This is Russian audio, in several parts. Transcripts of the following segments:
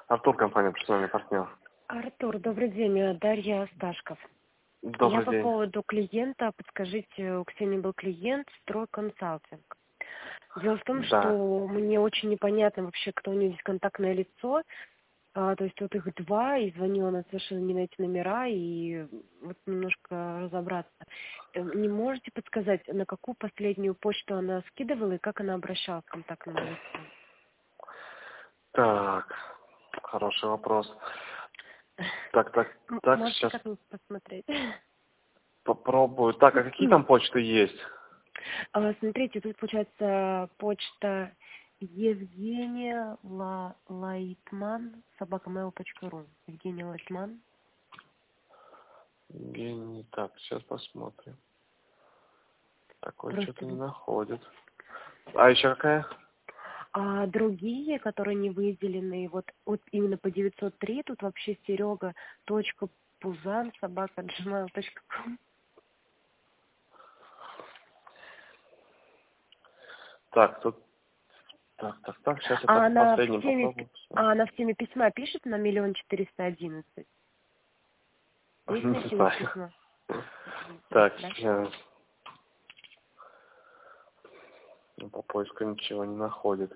Артур, компания «Персональный партнер». Артур, добрый день. Дарья Сташков. Добрый По день. поводу клиента, подскажите, у Ксении был клиент «Стройконсалтинг». Дело в том, Да. что мне очень непонятно вообще, кто у нее здесь контактное лицо. То есть вот их два, и звонила она совершенно не на эти номера, и вот немножко разобраться. Не можете подсказать, на какую последнюю почту она скидывала и как она обращалась к контактному лицу? Так, хороший вопрос. Так, Можете сейчас как-нибудь посмотреть? попробую. Так, а какие там почты есть? Смотрите, тут получается почта Евгения Лайтман, @mail.ru. Евгения Лайтман. Евгений, так, сейчас посмотрим. Такой что-то не Просто. находит. А еще какая? А другие, которые не выделены, вот именно по 903, тут вообще Серега.Пузан@gmail.com. Так, тут... Так, сейчас я А по она в последним теме, попробую посмотреть. а она в теме письма пишет на 1 411 000. Есть на Не теме знаю. письма? Так, Да? сейчас. По поиску ничего не находит.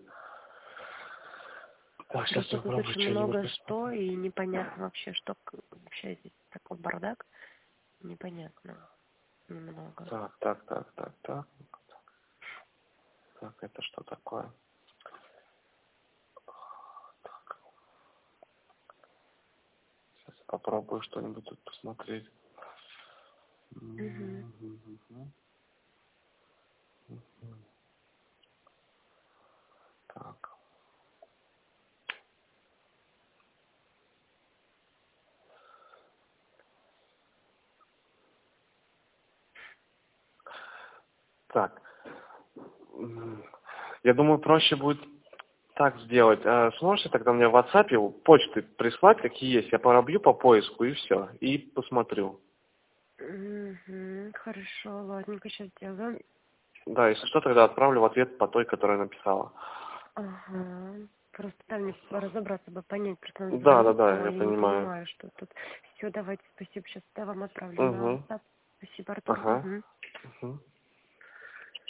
Так, сейчас Просто тут попробую очень что-нибудь много посмотреть. что, и непонятно вообще, что вообще здесь такой бардак. Непонятно. Немного. Так, это что такое? Сейчас я попробую что-нибудь тут посмотреть. Угу. Так. Так. Я думаю, проще будет так сделать. Сможете тогда мне в WhatsApp почты прислать, какие есть? Я пробью по поиску и все. И посмотрю. Угу. Хорошо, ладненько, сейчас сделаю. Да, если что, тогда отправлю в ответ по той, которая написала. Ага. Просто там мне разобраться бы, понять, просто он Да, звонит, но я я не понимаю. понимаю, что тут. Все, давайте, спасибо, сейчас вам отправлю на Угу. WhatsApp. Спасибо, Артур. Ага. Угу. Угу.